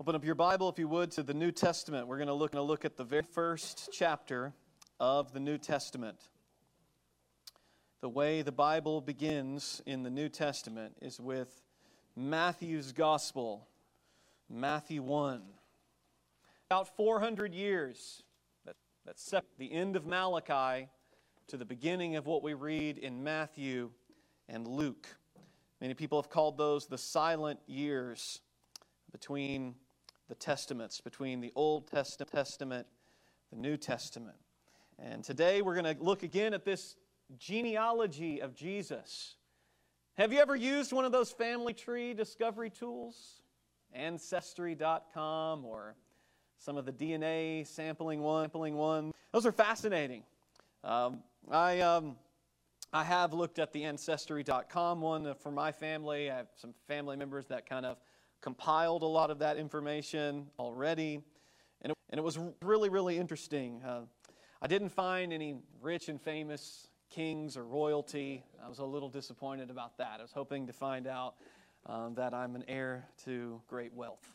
Open up your Bible, if you would, to the New Testament. We're going to look at the very first chapter of the New Testament. The way the Bible begins in the New Testament is with Matthew's Gospel, Matthew 1. About 400 years, that separate the end of Malachi to the beginning of what we read in Matthew and Luke. Many people have called those the silent years between the Testaments, between the Old Testament, the New Testament. And today we're going to look again at this genealogy of Jesus. Have you ever used one of those family tree discovery tools? Ancestry.com or some of the DNA sampling one. Those are fascinating. I have looked at the Ancestry.com one for my family. I have some family members that kind of compiled a lot of that information already. And it was really, really interesting. I didn't find any rich and famous kings or royalty. I was a little disappointed about that. I was hoping to find out that I'm an heir to great wealth.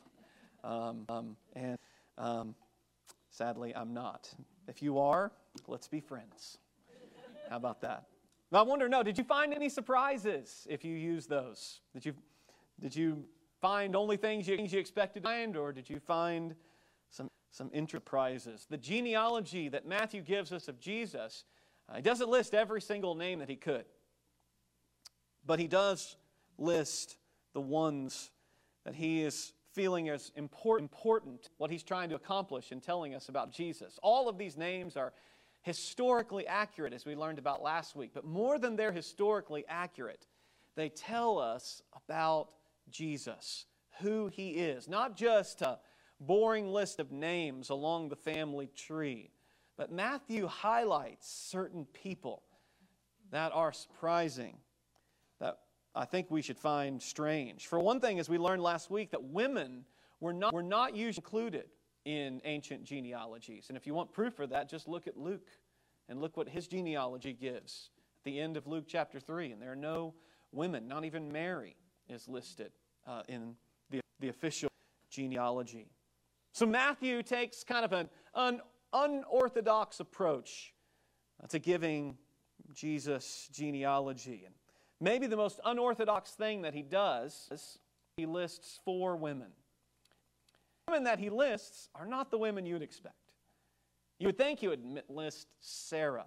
Sadly, I'm not. If you are, let's be friends. How about that? I wonder, did you find any surprises if you use those? Did you find only things you expected to find, or did you find some enterprises? The genealogy that Matthew gives us of Jesus, he doesn't list every single name that he could, but he does list the ones that he is feeling as important, what he's trying to accomplish in telling us about Jesus. All of these names are historically accurate, as we learned about last week, but more than they're historically accurate, they tell us about Jesus, who he is. Not just a boring list of names along the family tree, but Matthew highlights certain people that are surprising, that I think we should find strange. For one thing, as we learned last week, that women were not usually included in ancient genealogies. And if you want proof for that, just look at Luke and look what his genealogy gives at the end of Luke chapter 3. And there are no women, not even Mary is listed in the official genealogy. So Matthew takes kind of an unorthodox approach to giving Jesus' genealogy. And maybe the most unorthodox thing that he does is he lists 4 women. The women that he lists are not the women you would expect. You would think he would list Sarah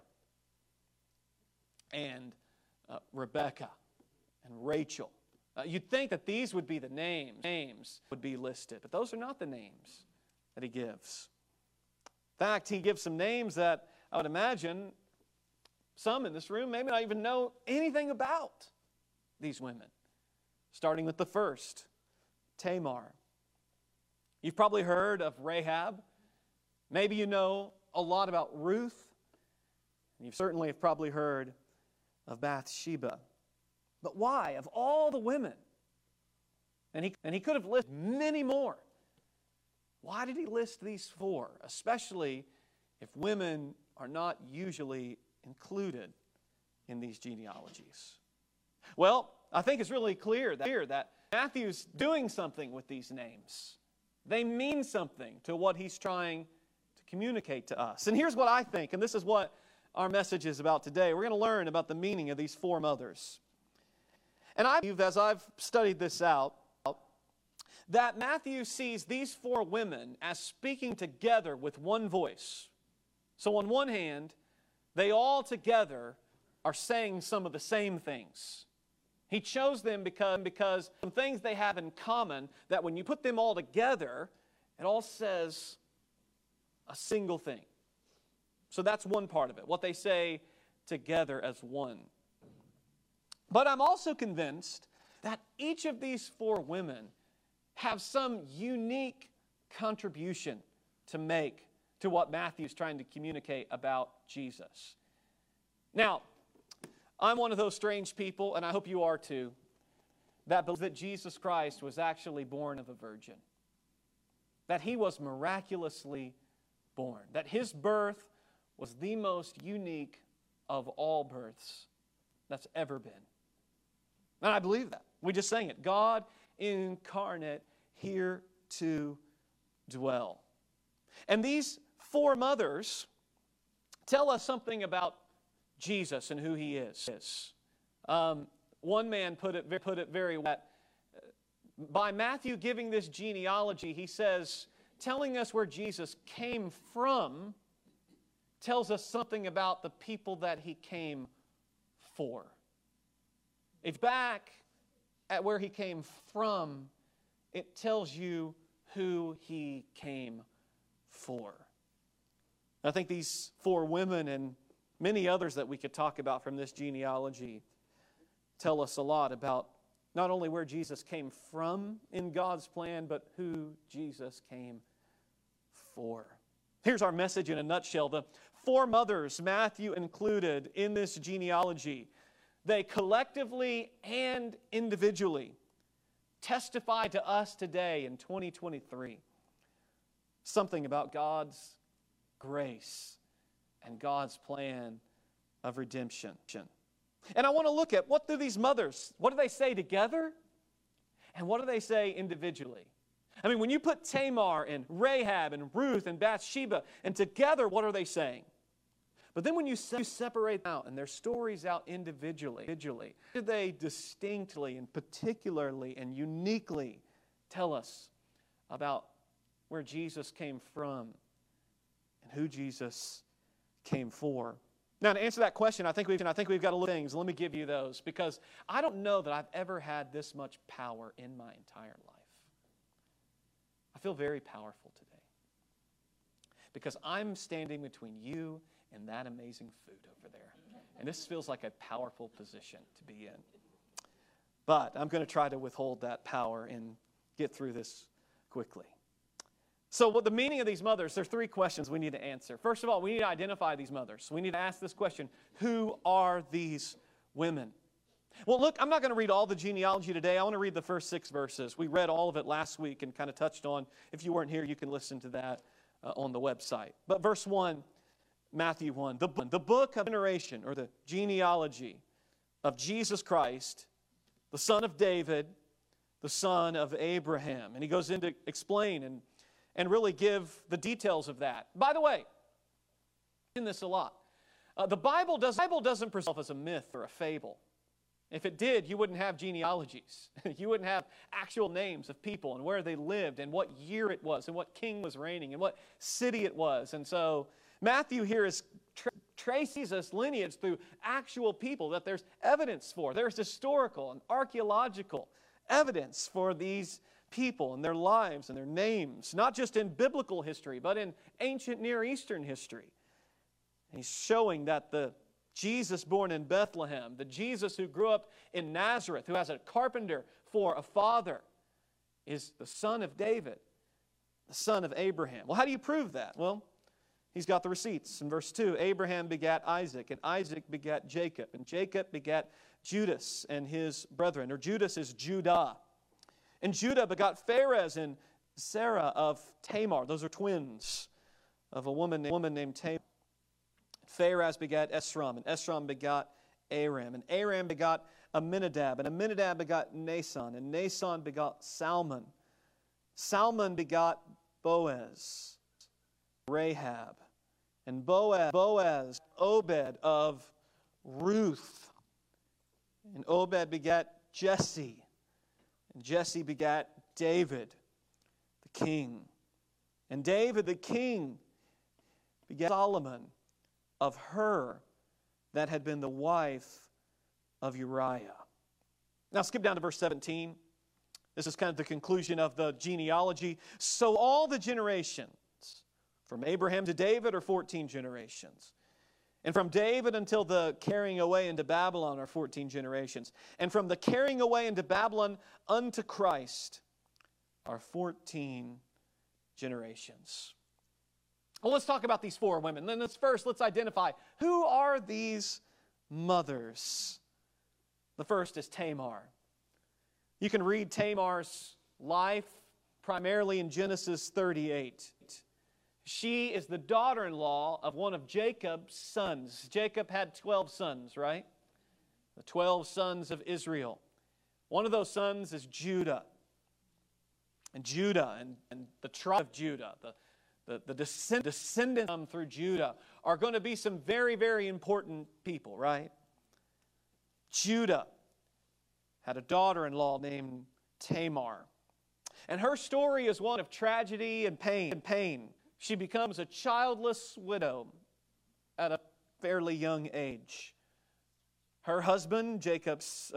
and Rebecca and Rachel. You'd think that these would be the names would be listed, but those are not the names that he gives. In fact, he gives some names that I would imagine some in this room maybe not even know anything about these women. Starting with the first, Tamar. You've probably heard of Rahab. Maybe you know a lot about Ruth. And you certainly have probably heard of Bathsheba. But why? Of all the women, and he could have listed many more, why did he list these 4, especially if women are not usually included in these genealogies? Well, I think it's really clear that Matthew's doing something with these names. They mean something to what he's trying to communicate to us. And here's what I think, and this is what our message is about today. We're going to learn about the meaning of these 4 mothers. And I believe, as I've studied this out, that Matthew sees these 4 women as speaking together with one voice. So on one hand, they all together are saying some of the same things. He chose them because some things they have in common that when you put them all together, it all says a single thing. So that's one part of it, what they say together as one. But I'm also convinced that each of these 4 women have some unique contribution to make to what Matthew's trying to communicate about Jesus. Now, I'm one of those strange people, and I hope you are too, that believes that Jesus Christ was actually born of a virgin. That he was miraculously born. That his birth was the most unique of all births that's ever been. And I believe that. We just sang it. God incarnate here to dwell. And these four mothers tell us something about Jesus and who he is. One man put it very well. By Matthew giving this genealogy, he says, telling us where Jesus came from tells us something about the people that he came for. If back at where he came from, it tells you who he came for. I think these four women and many others that we could talk about from this genealogy tell us a lot about not only where Jesus came from in God's plan, but who Jesus came for. Here's our message in a nutshell. The four mothers Matthew included in this genealogy, they collectively and individually testify to us today in 2023 something about God's grace and God's plan of redemption. And I want to look at what do these mothers, what do they say together? And what do they say individually? I mean, when you put Tamar and Rahab and Ruth and Bathsheba, and together, what are they saying? But then when you separate them out and their stories out individually, do they distinctly and particularly and uniquely tell us about where Jesus came from and who Jesus came for? Now, to answer that question, I think we've got a little things. Let me give you those, because I don't know that I've ever had this much power in my entire life. I feel very powerful today because I'm standing between you and that amazing food over there. And this feels like a powerful position to be in. But I'm going to try to withhold that power and get through this quickly. So what the meaning of these mothers, there are three questions we need to answer. First of all, we need to identify these mothers. We need to ask this question: who are these women? Well, look, I'm not going to read all the genealogy today. I want to read the first 6 verses. We read all of it last week and kind of touched on. If you weren't here, you can listen to that on the website. But verse 1, Matthew 1, the book of generation, or the genealogy of Jesus Christ, the son of David, the son of Abraham. And he goes in to explain and really give the details of that. By the way, in this a lot, the Bible doesn't present itself as a myth or a fable. If it did, you wouldn't have genealogies. You wouldn't have actual names of people and where they lived and what year it was and what king was reigning and what city it was. And so Matthew here is traces us lineage through actual people that there's evidence for. There's historical and archaeological evidence for these people and their lives and their names, not just in biblical history, but in ancient Near Eastern history. And he's showing that the Jesus born in Bethlehem, the Jesus who grew up in Nazareth, who has a carpenter for a father, is the son of David, the son of Abraham. Well, how do you prove that? Well, he's got the receipts. In verse 2, Abraham begat Isaac, and Isaac begat Jacob, and Jacob begat Judas and his brethren, or Judas is Judah. And Judah begot Pharez and Sarah of Tamar. Those are twins of a woman named Tamar. Pharez begat Esrom, and Esrom begot Aram, and Aram begot Aminadab, and Aminadab begot Nason, and Nason begot Salmon. Salmon begot Boaz, Rahab, and Boaz Obed of Ruth, and Obed begat Jesse, and Jesse begat David, the king, and David the king begat Solomon, of her that had been the wife of Uriah. Now skip down to verse 17. This is kind of the conclusion of the genealogy. So all the generations, from Abraham to David, are 14 generations. And from David until the carrying away into Babylon are 14 generations. And from the carrying away into Babylon unto Christ are 14 generations. Well, let's talk about these four women. Then let's identify, who are these mothers? The first is Tamar. You can read Tamar's life primarily in Genesis 38. She is the daughter-in-law of one of Jacob's sons. Jacob had 12 sons, right? The 12 sons of Israel. One of those sons is Judah. And Judah and the tribe of Judah, the descendants through Judah are going to be some very, very important people, right? Judah had a daughter-in-law named Tamar. And her story is one of tragedy and pain. She becomes a childless widow at a fairly young age. Her husband, Jacob's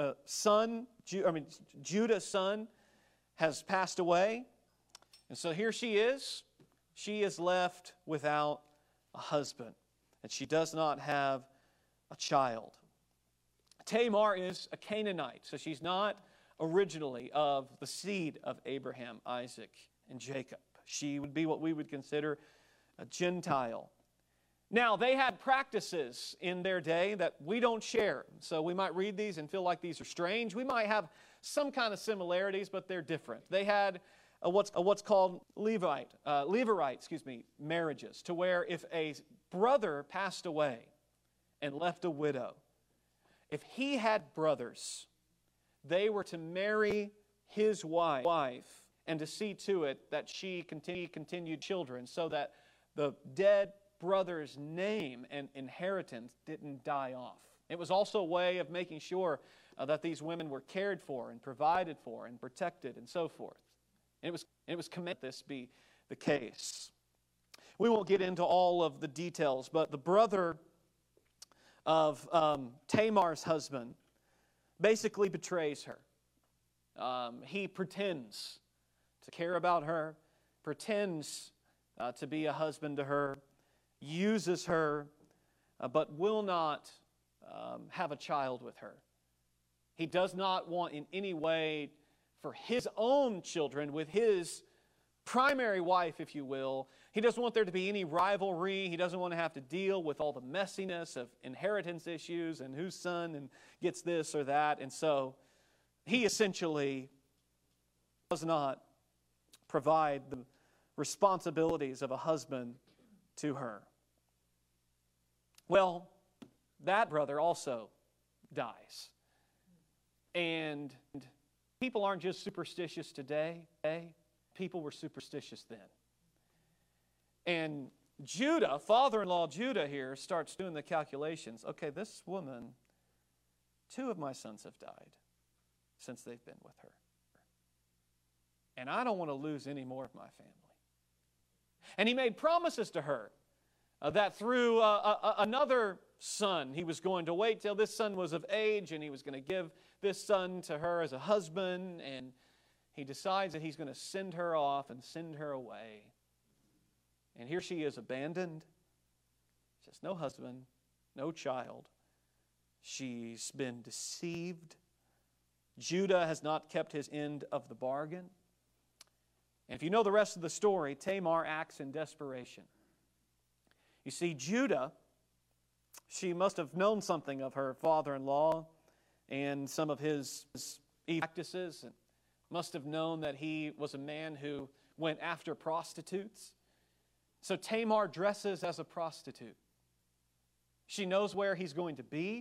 Judah's son, has passed away. And so here she is. She is left without a husband. And she does not have a child. Tamar is a Canaanite, so she's not originally of the seed of Abraham, Isaac, and Jacob. She would be what we would consider a Gentile. Now, they had practices in their day that we don't share. So we might read these and feel like these are strange. We might have some kind of similarities, but they're different. They had what's called Levirate marriages, to where if a brother passed away and left a widow, if he had brothers, they were to marry his wife and to see to it that she continued children, so that the dead brother's name and inheritance didn't die off. It was also a way of making sure that these women were cared for and provided for and protected and so forth. And it was commanded this be the case. We won't get into all of the details, but the brother of Tamar's husband basically betrays her. He pretends to care about her, pretends to be a husband to her, uses her, but will not have a child with her. He does not want in any way for his own children with his primary wife, if you will. He doesn't want there to be any rivalry. He doesn't want to have to deal with all the messiness of inheritance issues and whose son gets this or that. And so he essentially does not provide the responsibilities of a husband to her. Well, that brother also dies. And people aren't just superstitious today. People were superstitious then. And Judah, father-in-law Judah here, starts doing the calculations. Okay, this woman, 2 of my sons have died since they've been with her. And I don't want to lose any more of my family. And he made promises to her that through another son, he was going to wait till this son was of age, and he was going to give this son to her as a husband. And he decides that he's going to send her off and send her away. And here she is abandoned. She has no husband, no child. She's been deceived. Judah has not kept his end of the bargain. And if you know the rest of the story, Tamar acts in desperation. You see, Judah, she must have known something of her father-in-law and some of his practices, and must have known that he was a man who went after prostitutes. So Tamar dresses as a prostitute. She knows where he's going to be.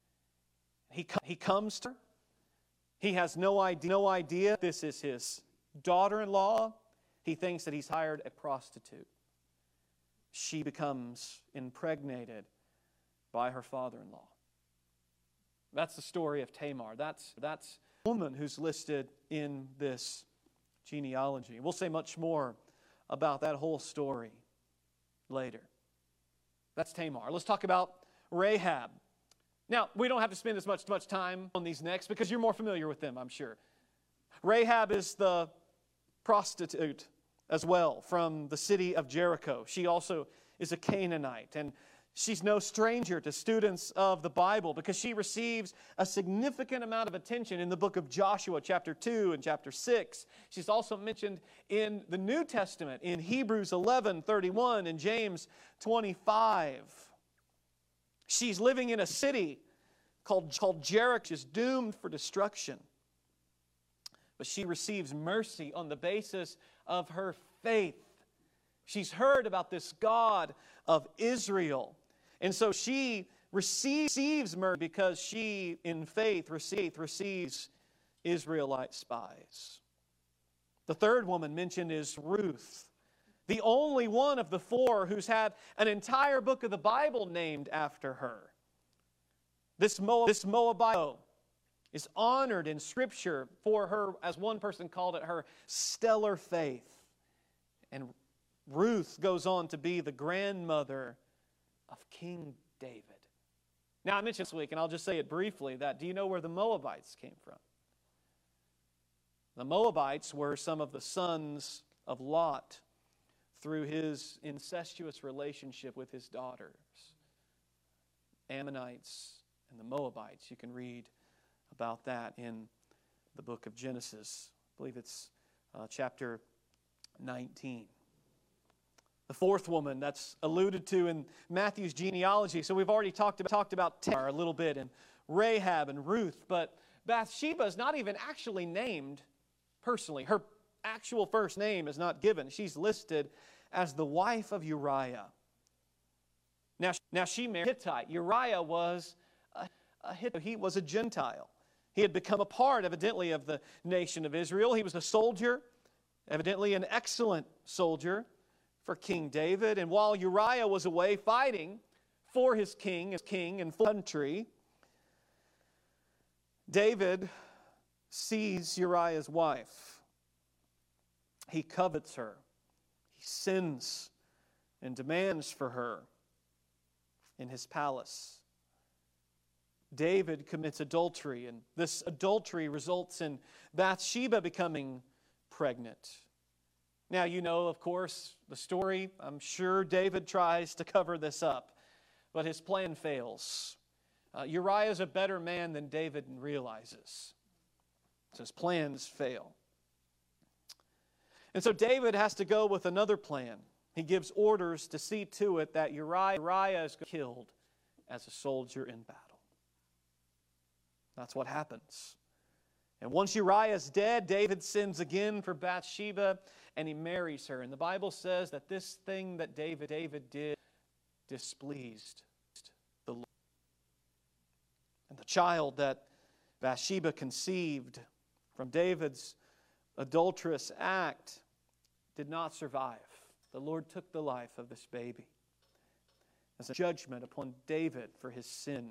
He comes to her. He has no idea this is his daughter-in-law. He thinks that he's hired a prostitute. She becomes impregnated by her father-in-law. That's the story of Tamar. That's the woman who's listed in this genealogy. We'll say much more about that whole story later. That's Tamar. Let's talk about Rahab. Now, we don't have to spend as much time on these next because you're more familiar with them, I'm sure. Rahab is the prostitute as well from the city of Jericho. She also is a Canaanite, and she's no stranger to students of the Bible because she receives a significant amount of attention in the book of Joshua, chapter 2 and chapter 6. She's also mentioned in the New Testament in Hebrews 11:31 and James 25. She's living in a city called Jericho, which is doomed for destruction. But she receives mercy on the basis of her faith. She's heard about this God of Israel. And so she receives mercy because she, in faith, receives Israelite spies. The third woman mentioned is Ruth, the only one of the four who's had an entire book of the Bible named after her. This Moabite is honored in Scripture for her, as one person called it, her stellar faith. And Ruth goes on to be the grandmother of King David. Now, I mentioned this week, and I'll just say it briefly, that do you know where the Moabites came from? The Moabites were some of the sons of Lot through his incestuous relationship with his daughters. Ammonites and the Moabites. You can read about that in the book of Genesis. I believe it's chapter 19. The fourth woman that's alluded to in Matthew's genealogy. So we've already talked about Tamar a little bit, and Rahab and Ruth, but Bathsheba is not even actually named personally. Her actual first name is not given. She's listed as the wife of Uriah. Now she married a Hittite. Uriah was a Hittite. He was a Gentile. He had become a part, evidently, of the nation of Israel. He was a soldier, evidently an excellent soldier for King David. And while Uriah was away fighting for his king and full country, David sees Uriah's wife. He covets her. He sins and demands for her in his palace. David commits adultery, and this adultery results in Bathsheba becoming pregnant. Now, you know, of course, the story. I'm sure David tries to cover this up, but his plan fails. Uriah is a better man than David realizes. So his plans fail. And so David has to go with another plan. He gives orders to see to it that Uriah is killed as a soldier in battle. That's what happens. And once Uriah is dead, David sins again for Bathsheba, and he marries her. And the Bible says that this thing that David did displeased the Lord. And the child that Bathsheba conceived from David's adulterous act did not survive. The Lord took the life of this baby as a judgment upon David for his sin.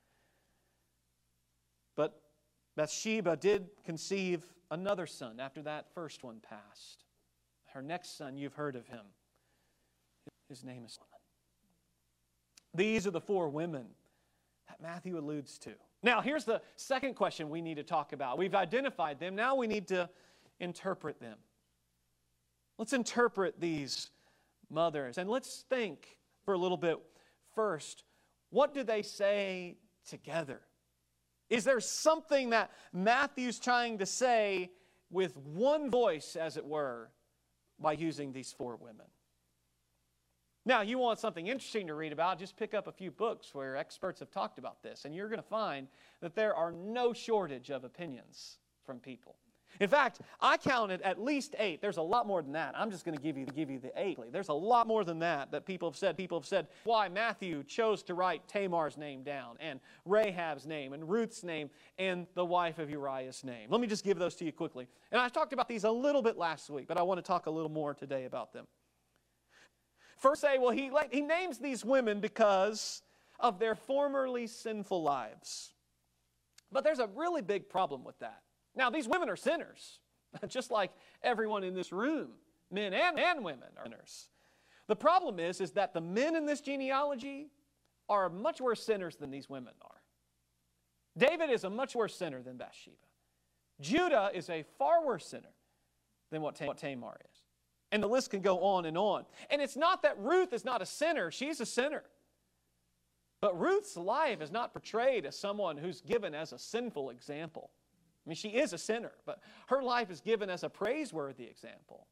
But Bathsheba did conceive another son after that first one passed. Her next son, you've heard of him. His name is Solomon. These are the four women that Matthew alludes to. Now, here's the second question we need to talk about. We've identified them. Now we need to interpret them. Let's interpret these mothers. And let's think for a little bit first. What do they say together? Is there something that Matthew's trying to say with one voice, as it were, by using these four women? Now, you want something interesting to read about, just pick up a few books where experts have talked about this, and you're going to find that there are no shortage of opinions from people. In fact, I counted at least 8. There's a lot more than that. I'm just going to give you the 8. There's a lot more than that people have said. People have said why Matthew chose to write Tamar's name down, and Rahab's name, and Ruth's name, and the wife of Uriah's name. Let me just give those to you quickly. And I talked about these a little bit last week, but I want to talk a little more today about them. First, say, well, he names these women because of their formerly sinful lives. But there's a really big problem with that. Now, these women are sinners, just like everyone in this room. Men and women are sinners. The problem is that the men in this genealogy are much worse sinners than these women are. David is a much worse sinner than Bathsheba. Judah is a far worse sinner than what Tamar is. And the list can go on and on. And it's not that Ruth is not a sinner. She's a sinner. But Ruth's life is not portrayed as someone who's given as a sinful example. I mean, she is a sinner, but her life is given as a praiseworthy example.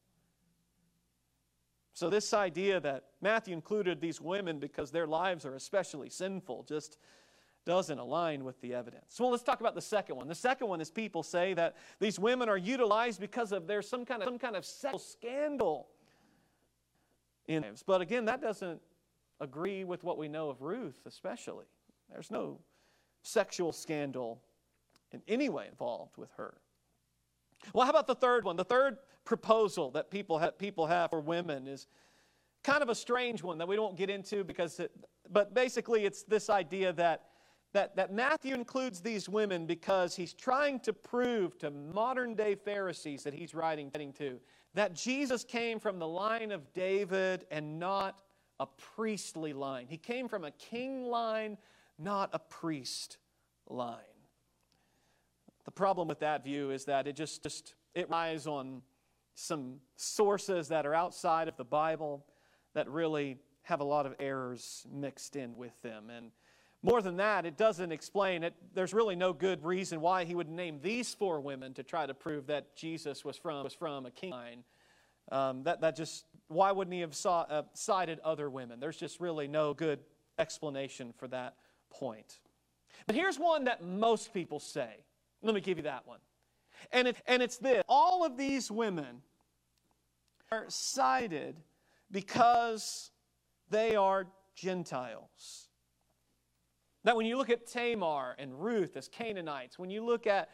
So this idea that Matthew included these women because their lives are especially sinful just doesn't align with the evidence. Well, let's talk about the second one. The second one is people say that these women are utilized because of there's some kind of sexual scandal in lives. But again, that doesn't agree with what we know of Ruth especially. There's no sexual scandal in any way involved with her. Well, how about the third one? The third proposal that people have for women is kind of a strange one that we don't get into but basically it's this idea that Matthew includes these women because he's trying to prove to modern-day Pharisees that he's writing to that Jesus came from the line of David and not a priestly line. He came from a king line, not a priest line. The problem with that view is that it relies on some sources that are outside of the Bible that really have a lot of errors mixed in with them. And more than that, it doesn't explain it. There's really no good reason why he would name these four women to try to prove that Jesus was from a king line. Why wouldn't he have cited other women? There's just really no good explanation for that point. But here's one that most people say. Let me give you that one. And it's this. All of these women are cited because they are Gentiles. That when you look at Tamar and Ruth as Canaanites, when you look at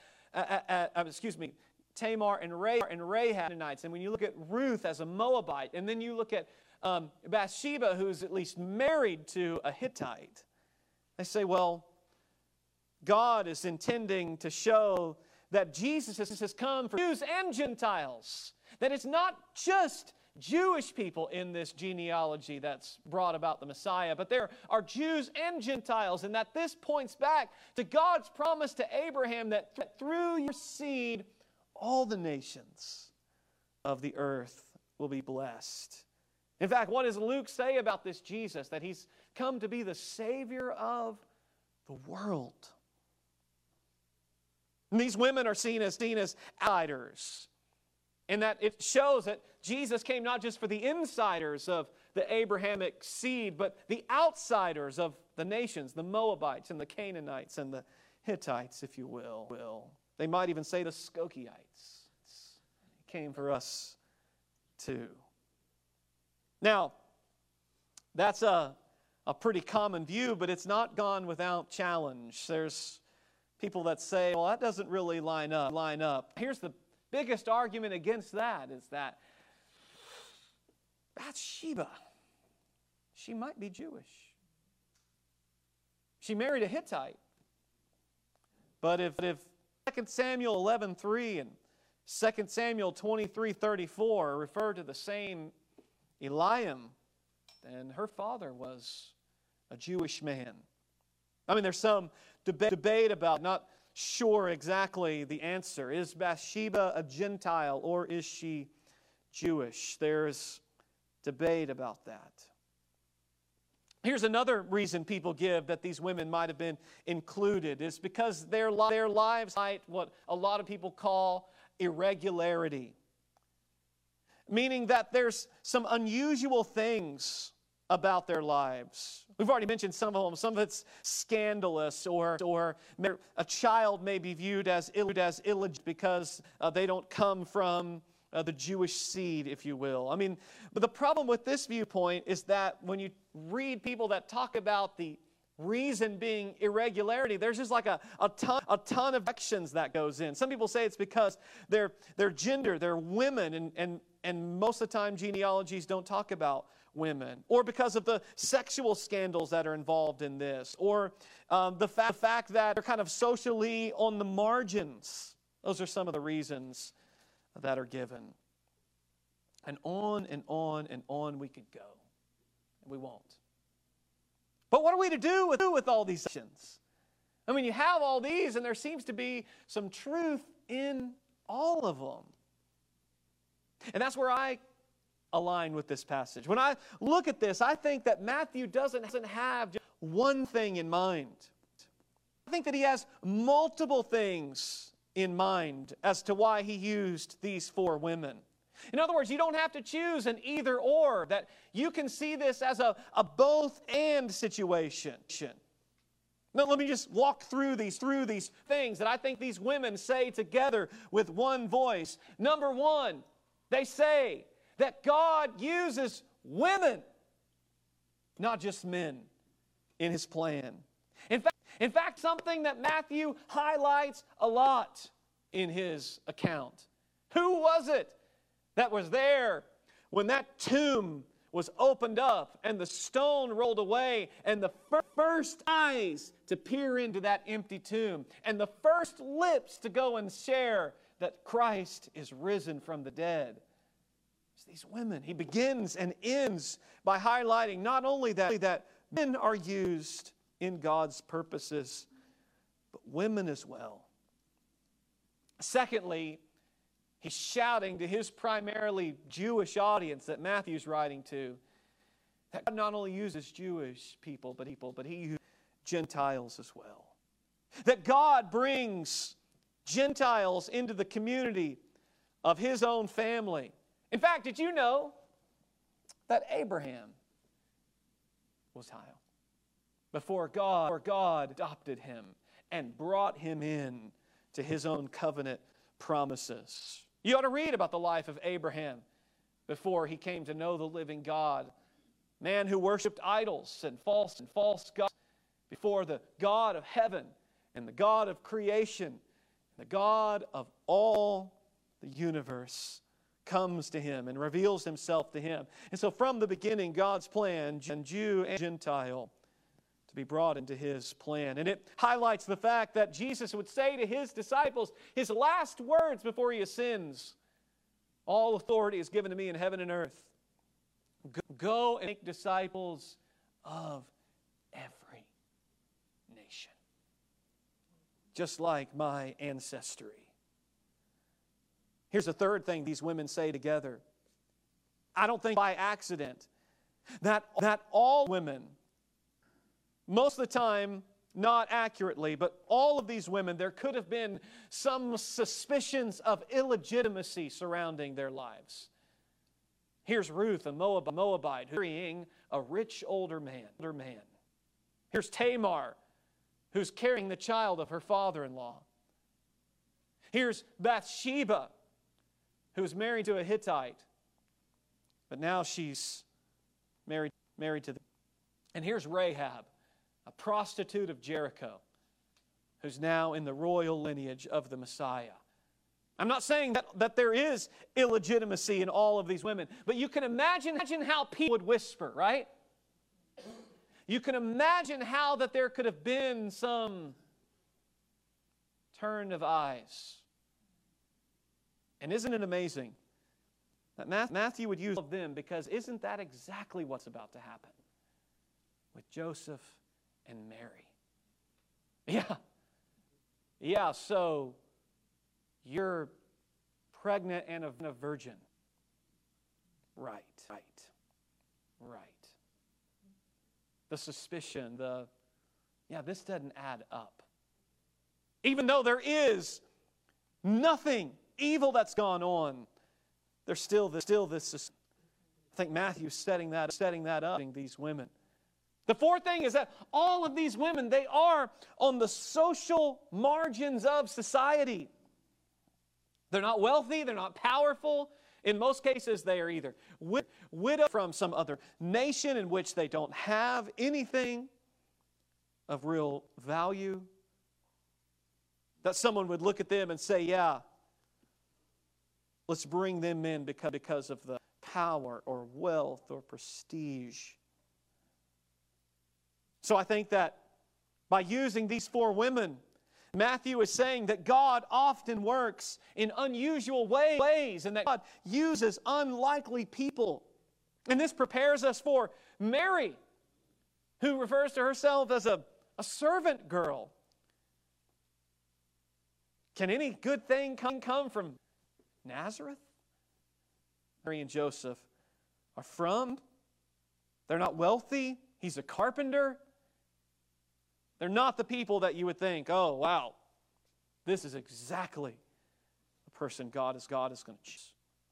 Tamar and Rahab Canaanites, and when you look at Ruth as a Moabite, and then you look at Bathsheba, who's at least married to a Hittite, they say, well, God is intending to show that Jesus has come for Jews and Gentiles. That it's not just Jewish people in this genealogy that's brought about the Messiah, but there are Jews and Gentiles, and that this points back to God's promise to Abraham that through your seed, all the nations of the earth will be blessed. In fact, what does Luke say about this Jesus? That he's come to be the Savior of the world. And these women are seen as outsiders. And that it shows that Jesus came not just for the insiders of the Abrahamic seed, but the outsiders of the nations, the Moabites and the Canaanites and the Hittites, if you will. They might even say the Skokeites. He came for us too. Now, that's a pretty common view, but it's not gone without challenge. There's people that say, well, that doesn't really line up. Here's the biggest argument against that is that Bathsheba, she might be Jewish. She married a Hittite. But if 2 Samuel 11:3 and 2 Samuel 23:34 refer to the same Eliam, then her father was a Jewish man. I mean, there's some debate about, not sure exactly the answer. Is Bathsheba a Gentile or is she Jewish? There's debate about that. Here's another reason people give that these women might have been included is because their lives hide what a lot of people call irregularity. Meaning that there's some unusual things about their lives. We've already mentioned some of them. Some of it's scandalous, or a child may be viewed as illegitimate because they don't come from the Jewish seed, if you will. I mean, but the problem with this viewpoint is that when you read people that talk about the reason being irregularity, there's just like a ton of actions that goes in. Some people say it's because their gender, they're women, and most of the time genealogies don't talk about women, or because of the sexual scandals that are involved in this, or the fact that they're kind of socially on the margins. Those are some of the reasons that are given. And on and on and on we could go. And we won't. But what are we to do with all these actions? I mean, you have all these, and there seems to be some truth in all of them. And that's where I align with this passage. When I look at this, I think that Matthew doesn't have just one thing in mind. I think that he has multiple things in mind as to why he used these four women. In other words, you don't have to choose an either or, that you can see this as a both and situation. Now, let me just walk through these things that I think these women say together with one voice. Number one, they say that God uses women, not just men, in his plan. In fact, something that Matthew highlights a lot in his account Who was it that was there when that tomb was opened up and the stone rolled away and the first eyes to peer into that empty tomb and the first lips to go and share that Christ is risen from the dead? It's these women. He begins and ends by highlighting not only that men are used in God's purposes, but women as well. Secondly, he's shouting to his primarily Jewish audience that Matthew's writing to, that God not only uses Jewish people, but he uses Gentiles as well. That God brings Gentiles into the community of his own family. In fact, did you know that Abraham was a child before God adopted him and brought him in to his own covenant promises? You ought to read about the life of Abraham before he came to know the living God. Man who worshipped idols and false gods before the God of heaven and the God of creation, the God of all the universe comes to him and reveals himself to him. And so from the beginning, God's plan, Jew and Gentile, to be brought into his plan. And it highlights the fact that Jesus would say to his disciples, his last words before he ascends, all authority is given to me in heaven and earth. Go and make disciples of every nation, just like my ancestry. Here's the third thing these women say together. I don't think by accident that all women, most of the time, not accurately, but all of these women, there could have been some suspicions of illegitimacy surrounding their lives. Here's Ruth, a Moabite, marrying a rich older man. Here's Tamar, who's carrying the child of her father-in-law. Here's Bathsheba, who's married to a Hittite, but now she's married to the... And here's Rahab, a prostitute of Jericho, who's now in the royal lineage of the Messiah. I'm not saying that there is illegitimacy in all of these women, but you can imagine how people would whisper, right? You can imagine how that there could have been some turn of eyes. And isn't it amazing that Matthew would use all of them, because isn't that exactly what's about to happen with Joseph and Mary? Yeah, so you're pregnant and a virgin. Right. The suspicion, this doesn't add up. Even though there is nothing evil that's gone on, there's still this. I think Matthew's setting that up, these women. The fourth thing is that all of these women, they are on the social margins of society. They're not wealthy, they're not powerful. In most cases, they are either widowed from some other nation in which they don't have anything of real value. That someone would look at them and say, yeah, let's bring them in because of the power or wealth or prestige. So I think that by using these four women, Matthew is saying that God often works in unusual ways and that God uses unlikely people. And this prepares us for Mary, who refers to herself as a servant girl. Can any good thing come from Nazareth? Mary and Joseph are from. They're not wealthy. He's a carpenter. They're not the people that you would think, oh, wow, this is exactly the person God is going to choose.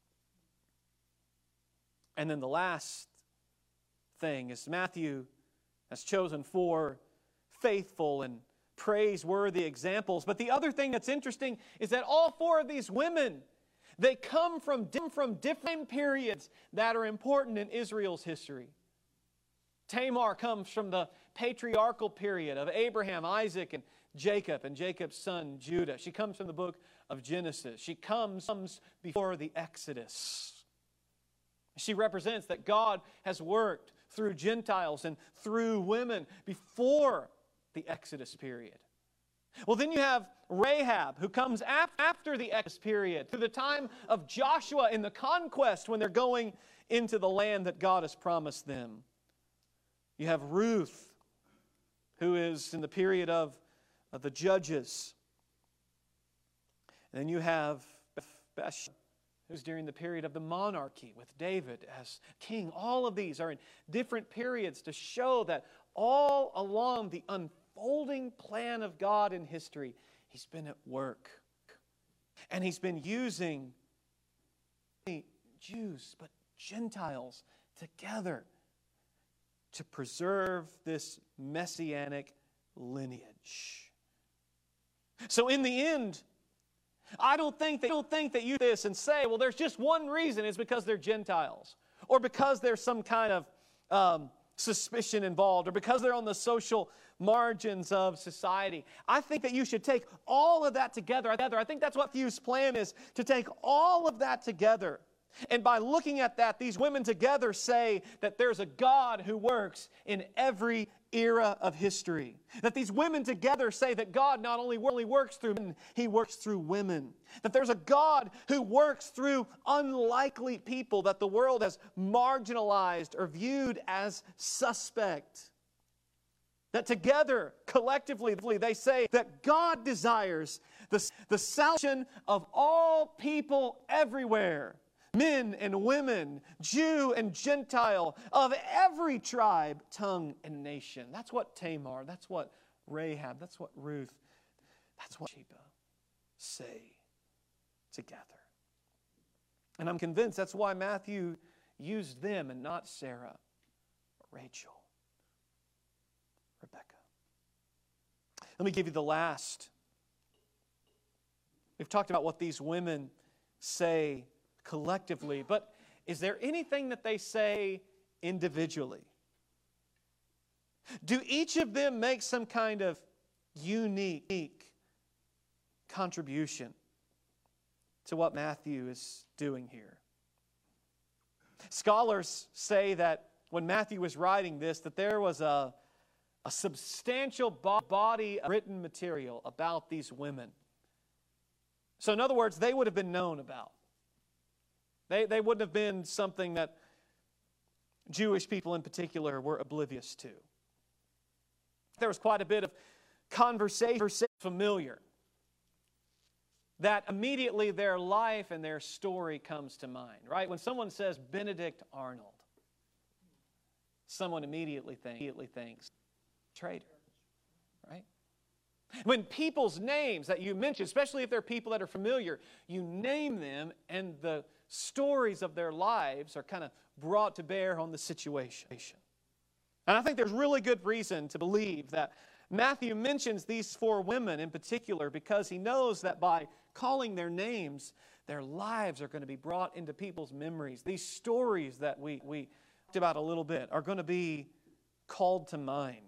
And then the last thing is Matthew has chosen four faithful and praiseworthy examples. But the other thing that's interesting is that all four of these women, they come from different periods that are important in Israel's history. Tamar comes from the patriarchal period of Abraham, Isaac, and Jacob's son Judah. She comes from the book of Genesis. She comes before the Exodus. She represents that God has worked through Gentiles and through women before the Exodus period. Well, then you have Rahab, who comes after the Exodus period, through the time of Joshua in the conquest when they're going into the land that God has promised them. You have Ruth, who is in the period of the Judges. And then you have Bathsheba, who's during the period of the monarchy with David as king. All of these are in different periods to show that all along the unfolding plan of God in history, He's been at work. And He's been using Jews, but Gentiles together to preserve this messianic lineage. So in the end, I don't think that you do this and say, well, there's just one reason. It's because they're Gentiles, or because there's some kind of suspicion involved, or because they're on the social margins of society. I think that you should take all of that together. I think that's what Matthew's plan is, to take all of that together. And by looking at that, these women together say that there's a God who works in every era of history. That these women together say that God not only works through men, He works through women. That there's a God who works through unlikely people that the world has marginalized or viewed as suspect. That together, collectively, they say that God desires the salvation of all people everywhere. Men and women, Jew and Gentile, of every tribe, tongue, and nation. That's what Tamar, that's what Rahab, that's what Ruth, that's what Sheba say together. And I'm convinced that's why Matthew used them and not Sarah, or Rachel, Rebecca. Let me give you the last. We've talked about what these women say collectively, but is there anything that they say individually? Do each of them make some kind of unique contribution to what Matthew is doing here? Scholars say that when Matthew was writing this, that there was a substantial body of written material about these women. So in other words, they would have been known about. They wouldn't have been something that Jewish people in particular were oblivious to. There was quite a bit of conversation familiar, that immediately their life and their story comes to mind, right? When someone says Benedict Arnold, someone immediately thinks traitor, right? When people's names that you mention, especially if they're people that are familiar, you name them and the stories of their lives are kind of brought to bear on the situation. And I think there's really good reason to believe that Matthew mentions these four women in particular because he knows that by calling their names, their lives are going to be brought into people's memories. These stories that we talked about a little bit are going to be called to mind.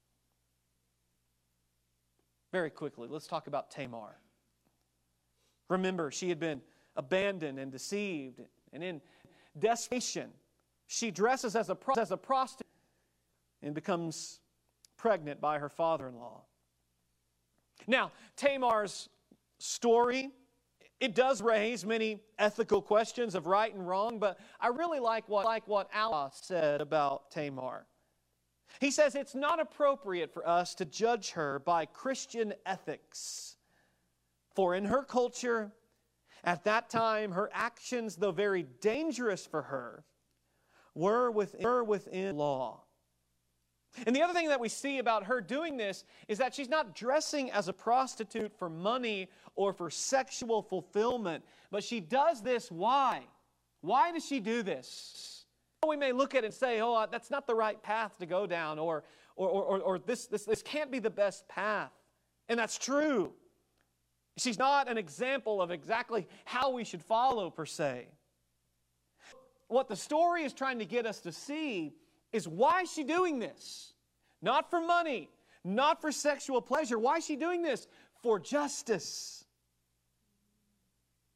Very quickly, let's talk about Tamar. Remember, she had been abandoned and deceived, and in desperation, she dresses as a prostitute and becomes pregnant by her father-in-law. Now, Tamar's story, it does raise many ethical questions of right and wrong, but I really like what Allah said about Tamar. He says it's not appropriate for us to judge her by Christian ethics, for in her culture, at that time, her actions, though very dangerous for her, were within law. And the other thing that we see about her doing this is that she's not dressing as a prostitute for money or for sexual fulfillment, but she does this why? Why does she do this? We may look at it and say, oh, that's not the right path to go down, or this can't be the best path. And that's true. She's not an example of exactly how we should follow, per se. What the story is trying to get us to see is why is she doing this? Not for money, not for sexual pleasure. Why is she doing this? For justice.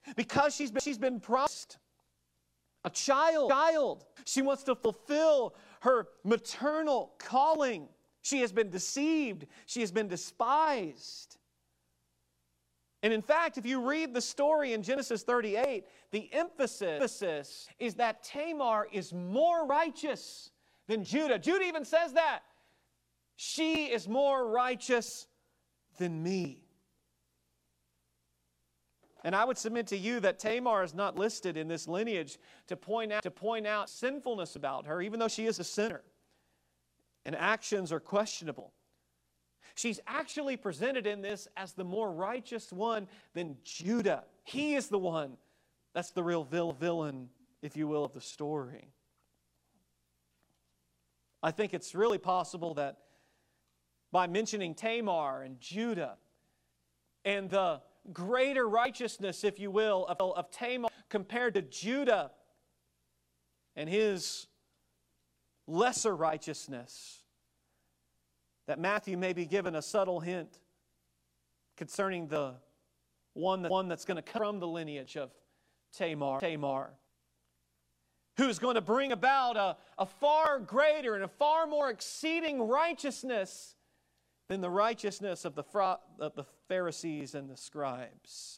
Because she's been promised a child. She wants to fulfill her maternal calling. She has been deceived. She has been despised. And in fact, if you read the story in Genesis 38, the emphasis is that Tamar is more righteous than Judah. Judah even says that. She is more righteous than me. And I would submit to you that Tamar is not listed in this lineage to point out sinfulness about her, even though she is a sinner and actions are questionable. She's actually presented in this as the more righteous one than Judah. He is the one that's the real villain, if you will, of the story. I think it's really possible that by mentioning Tamar and Judah and the greater righteousness, if you will, of Tamar compared to Judah and his lesser righteousness, that Matthew may be given a subtle hint concerning the one that's going to come from the lineage of Tamar, who's going to bring about a far greater and a far more exceeding righteousness than the righteousness of the Pharisees and the scribes.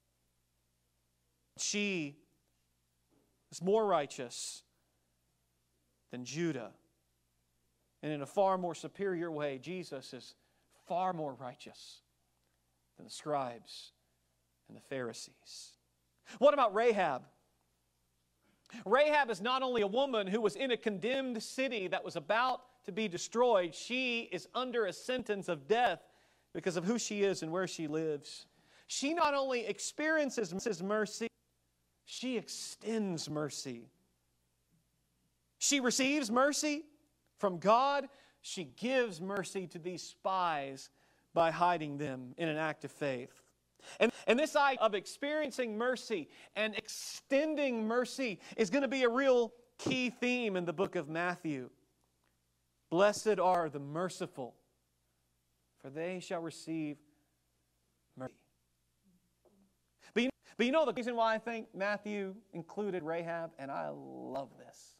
She is more righteous than Judah. And in a far more superior way, Jesus is far more righteous than the scribes and the Pharisees. What about Rahab? Rahab is not only a woman who was in a condemned city that was about to be destroyed, she is under a sentence of death because of who she is and where she lives. She not only experiences mercy, she extends mercy. She receives mercy from God. She gives mercy to these spies by hiding them in an act of faith. And this idea of experiencing mercy and extending mercy is going to be a real key theme in the book of Matthew. Blessed are the merciful, for they shall receive mercy. But you know the reason why I think Matthew included Rahab, and I love this.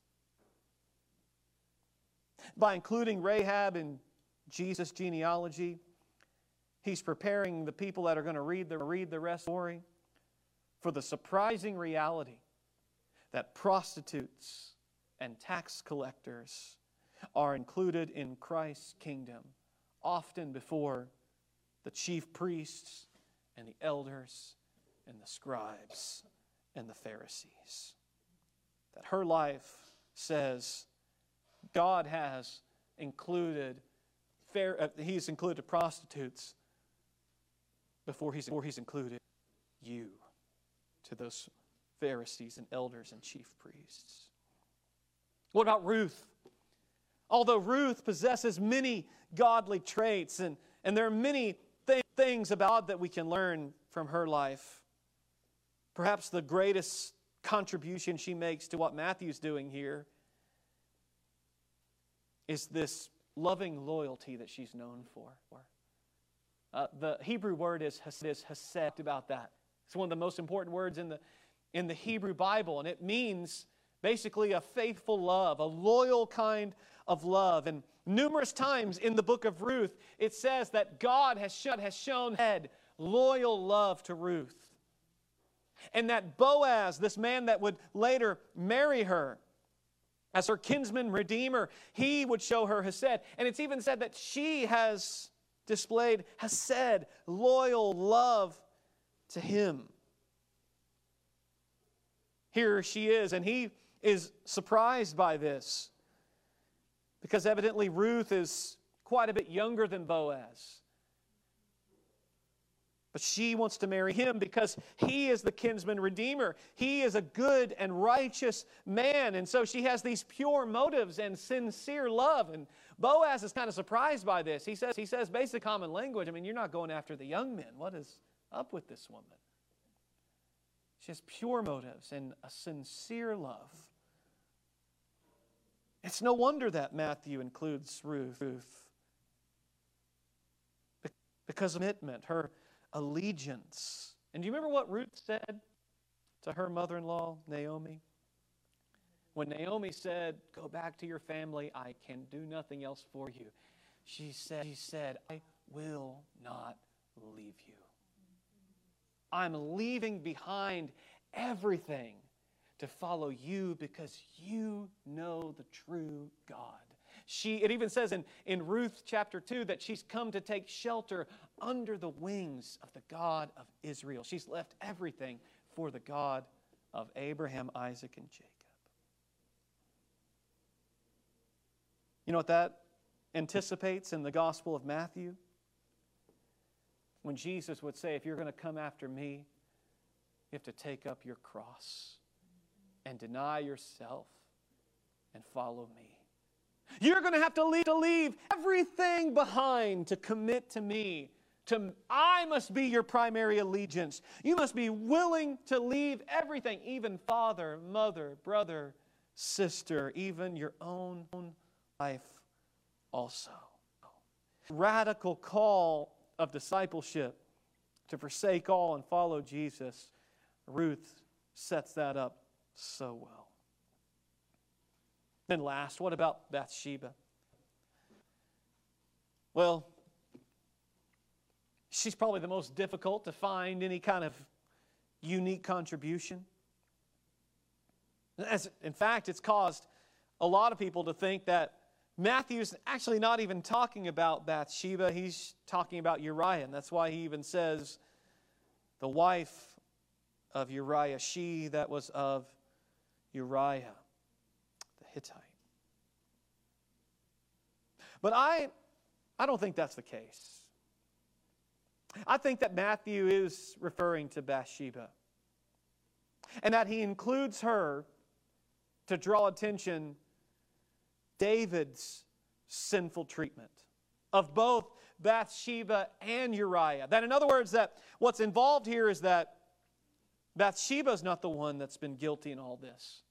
By including Rahab in Jesus' genealogy, he's preparing the people that are going to read the rest of the story for the surprising reality that prostitutes and tax collectors are included in Christ's kingdom, often before the chief priests and the elders and the scribes and the Pharisees. That her life says God has included He's included prostitutes before he's included you to those Pharisees and elders and chief priests. What about Ruth? Although Ruth possesses many godly traits, and there are many things about God that we can learn from her life, perhaps the greatest contribution she makes to what Matthew's doing here is this loving loyalty that she's known for. The Hebrew word is hesed about that. It's one of the most important words in the Hebrew Bible, and it means basically a faithful love, a loyal kind of love. And numerous times in the book of Ruth, it says that God has shown loyal love to Ruth. And that Boaz, this man that would later marry her as her kinsman redeemer, he would show her hesed. And it's even said that she has displayed hesed, loyal love to him. Here she is, and he is surprised by this because evidently Ruth is quite a bit younger than Boaz. But she wants to marry him because he is the kinsman redeemer. He is a good and righteous man. And so she has these pure motives and sincere love. And Boaz is kind of surprised by this. He says basic common language, I mean, you're not going after the young men. What is up with this woman? She has pure motives and a sincere love. It's no wonder that Matthew includes Ruth because of commitment, her allegiance. And do you remember what Ruth said to her mother-in-law, Naomi? When Naomi said, "Go back to your family, I can do nothing else for you," she said, "I will not leave you. I'm leaving behind everything to follow you because you know the true God." It even says in Ruth chapter 2 that she's come to take shelter under the wings of the God of Israel. She's left everything for the God of Abraham, Isaac, and Jacob. You know what that anticipates in the Gospel of Matthew? When Jesus would say, if you're going to come after me, you have to take up your cross and deny yourself and follow me. You're going to have to leave everything behind to commit to me. I must be your primary allegiance. You must be willing to leave everything, even father, mother, brother, sister, even your own life also. Radical call of discipleship to forsake all and follow Jesus. Ruth sets that up so well. Then last, what about Bathsheba? Well, she's probably the most difficult to find any kind of unique contribution. In fact, it's caused a lot of people to think that Matthew's actually not even talking about Bathsheba. He's talking about Uriah. And that's why he even says the wife of Uriah, she that was of Uriah the Hittite. But I don't think that's the case. I think that Matthew is referring to Bathsheba, and that he includes her to draw attention David's sinful treatment of both Bathsheba and Uriah. That, in other words, that what's involved here is that Bathsheba is not the one that's been guilty in all this.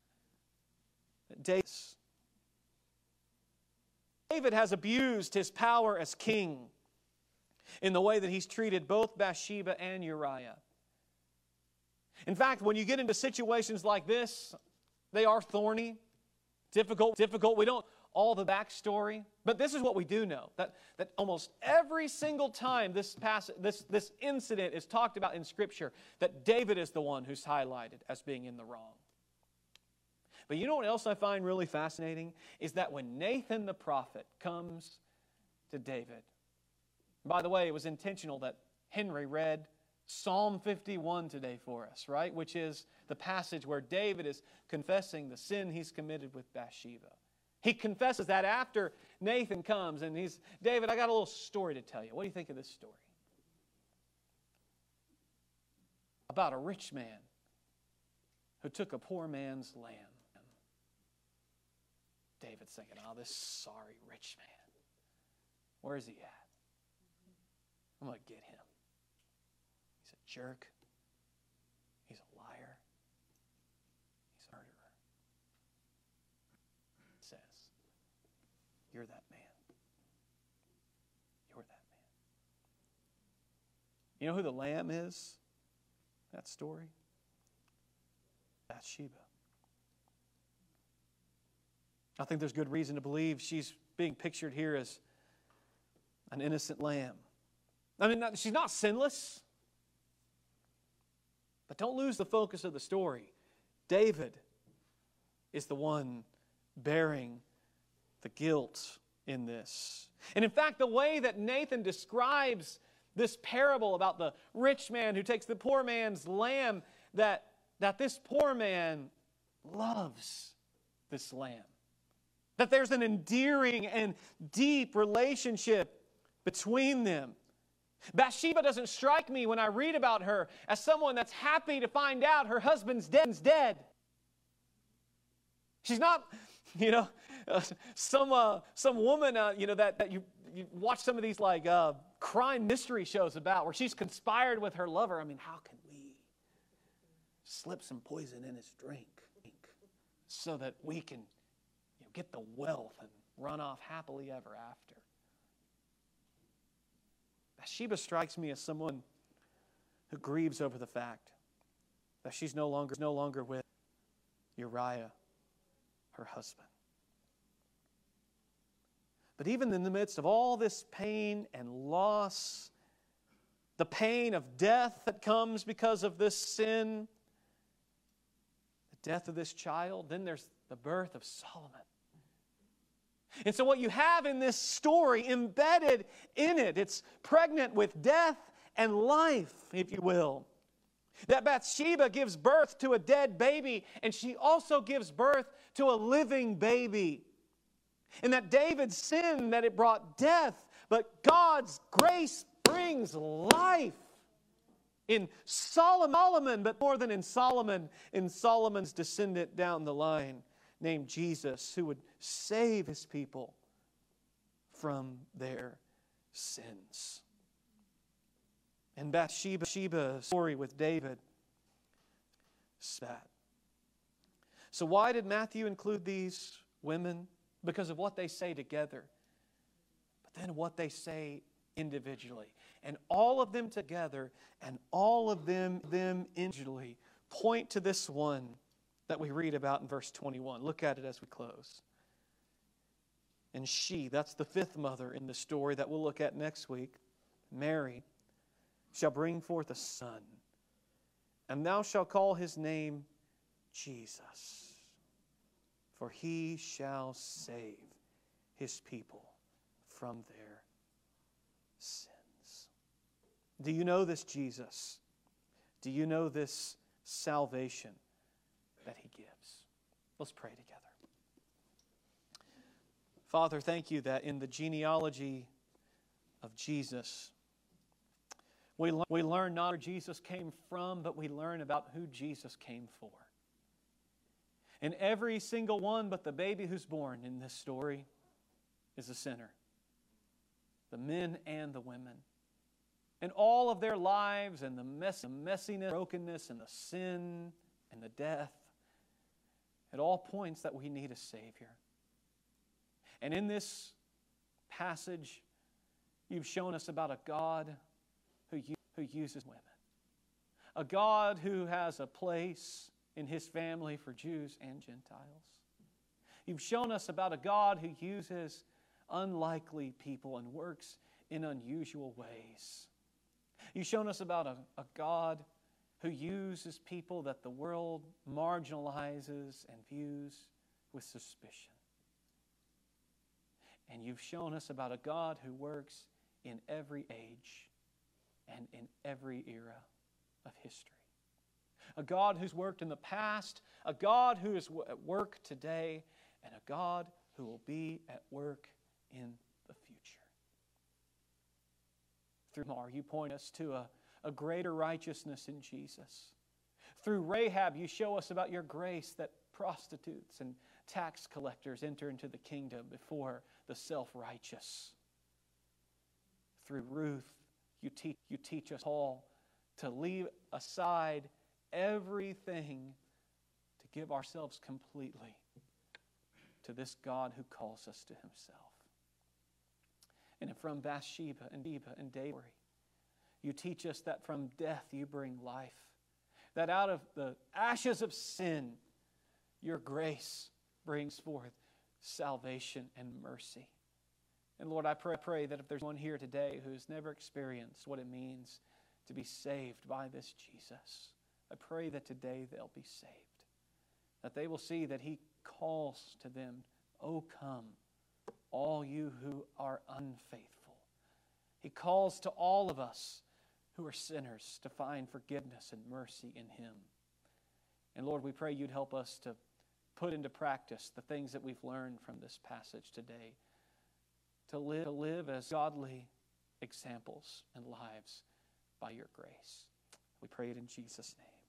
David has abused his power as king in the way that he's treated both Bathsheba and Uriah. In fact, when you get into situations like this, they are thorny, difficult. We don't all the backstory, but this is what we do know, that almost every single time this incident is talked about in Scripture, that David is the one who's highlighted as being in the wrong. But you know what else I find really fascinating? Is that when Nathan the prophet comes to David, by the way, it was intentional that Henry read Psalm 51 today for us, right? Which is the passage where David is confessing the sin he's committed with Bathsheba. He confesses that after Nathan comes and he's, David, I got a little story to tell you. What do you think of this story? About a rich man who took a poor man's lamb. David's thinking, oh, this sorry rich man. Where is he at? I'm going to get him. He's a jerk. He's a liar. He's a murderer. It says, you're that man. You're that man. You know who the lamb is? That story? Bathsheba. I think there's good reason to believe she's being pictured here as an innocent lamb. I mean, she's not sinless. But don't lose the focus of the story. David is the one bearing the guilt in this. And in fact, the way that Nathan describes this parable about the rich man who takes the poor man's lamb, that this poor man loves this lamb. That there's an endearing and deep relationship between them. Bathsheba doesn't strike me when I read about her as someone that's happy to find out her husband's dead. She's not, some woman, that you watch some of these like crime mystery shows about where she's conspired with her lover. I mean, how can we slip some poison in his drink so that we can get the wealth and run off happily ever after? Bathsheba strikes me as someone who grieves over the fact that she's no longer with Uriah, her husband. But even in the midst of all this pain and loss, the pain of death that comes because of this sin, the death of this child, then there's the birth of Solomon. And so what you have in this story embedded in it, it's pregnant with death and life, if you will. That Bathsheba gives birth to a dead baby, and she also gives birth to a living baby. And that David's sin, that it brought death, but God's grace brings life. In Solomon, but more than in Solomon's descendant down the line, named Jesus, who would save his people from their sins. And Bathsheba's story with David is that. So why did Matthew include these women? Because of what they say together, but then what they say individually. And all of them together and all of them individually point to this one that we read about in verse 21. Look at it as we close. And she, that's the fifth mother in the story that we'll look at next week, Mary, shall bring forth a son, and thou shalt call his name Jesus, for he shall save his people from their sins. Do you know this Jesus? Do you know this salvation that he gives? Let's pray together. Father, thank you that in the genealogy of Jesus, we learn not where Jesus came from, but we learn about who Jesus came for. And every single one but the baby who's born in this story is a sinner. The men and the women. And all of their lives and the messiness, brokenness, and the sin and the death, it all points that we need a Savior. And in this passage, you've shown us about a God who uses women. A God who has a place in his family for Jews and Gentiles. You've shown us about a God who uses unlikely people and works in unusual ways. You've shown us about a God who uses people that the world marginalizes and views with suspicion. And you've shown us about a God who works in every age and in every era of history. A God who's worked in the past, a God who is at work today, and a God who will be at work in the future. Through Mar, you point us to a greater righteousness in Jesus. Through Rahab, you show us about your grace that prostitutes and tax collectors enter into the kingdom before the self-righteous. Through Ruth, you teach us all to leave aside everything to give ourselves completely to this God who calls us to himself. And from Bathsheba and David, you teach us that from death you bring life. That out of the ashes of sin, your grace brings forth salvation and mercy. And Lord, I pray that if there's one here today who's never experienced what it means to be saved by this Jesus, I pray that today they'll be saved. That they will see that he calls to them, "O come, all you who are unfaithful." He calls to all of us who are sinners to find forgiveness and mercy in him. And Lord, we pray you'd help us to put into practice the things that we've learned from this passage today, to live as godly examples and lives by your grace. We pray it in Jesus' name.